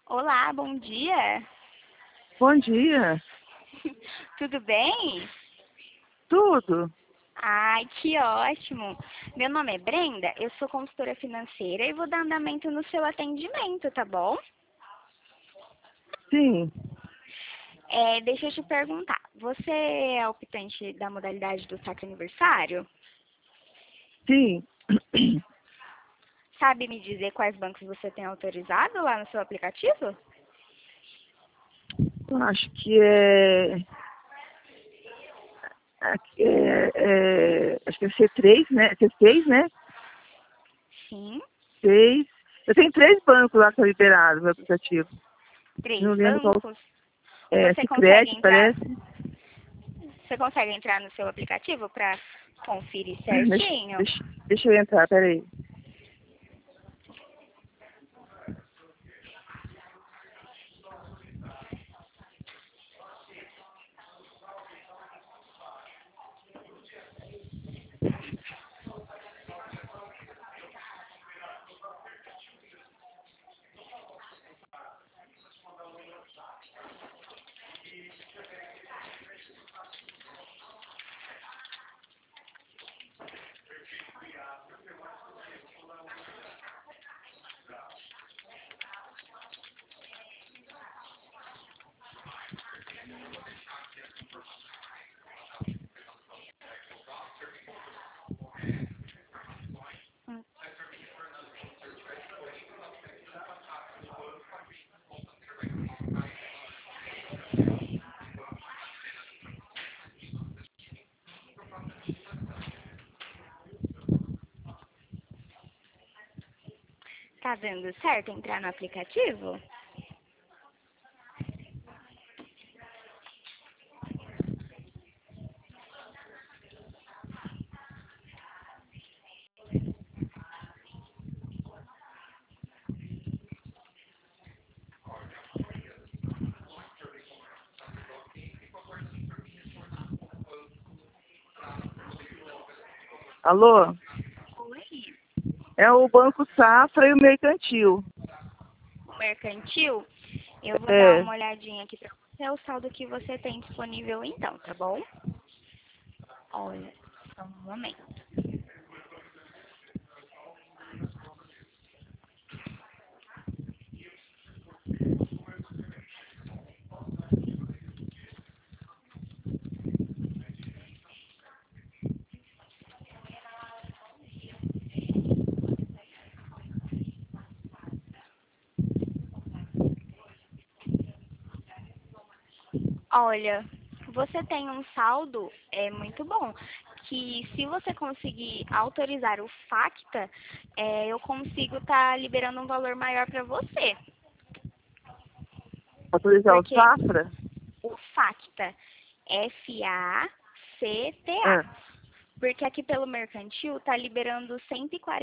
Olá, bom dia. Bom dia. Tudo bem? Tudo? Ai, que ótimo. Meu nome é Brenda, eu sou consultora financeira e vou dar andamento no seu atendimento, tá bom? Sim. Deixa eu te perguntar, você é optante da modalidade do saque aniversário? Sim. Sabe me dizer quais bancos você tem autorizado lá no seu aplicativo? Eu acho que acho que é C3, né? C6, né? Sim. 6. Eu tenho 3 bancos lá que estão liberados no aplicativo. Três Não lembro qual. bancos? É, Você consegue Sicredi, entrar? parece. Você consegue entrar no seu aplicativo para conferir Deixa, certinho? deixa, deixa eu entrar, peraí. Tá dando certo entrar no aplicativo? Alô? Oi. É o Banco Safra e o Mercantil. O mercantil, eu vou dar É. uma olhadinha aqui pra você, o saldo que você tem disponível então, tá bom? Olha, só um momento. Olha, você tem um saldo muito bom, que se você conseguir autorizar o Facta, eu consigo estar liberando um valor maior para você. Autorizar o Porque Safra? o Facta, F-A-C-T-A. Ah, Porque aqui pelo mercantil está liberando R$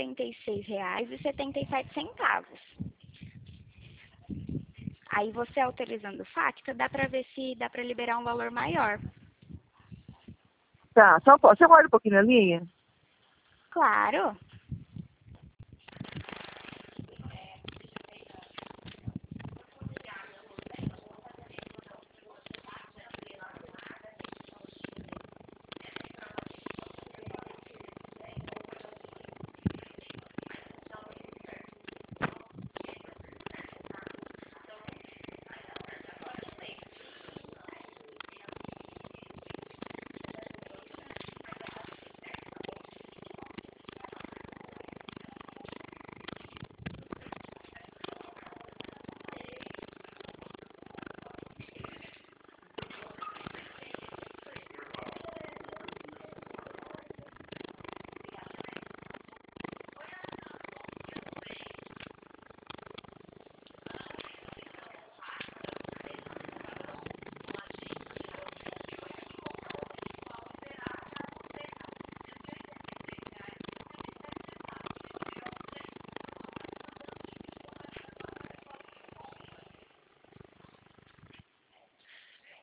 146,77. Aí você autorizando o Facta, dá para ver se dá para liberar um valor maior. tá. Só você guarda um pouquinho na linha? Claro.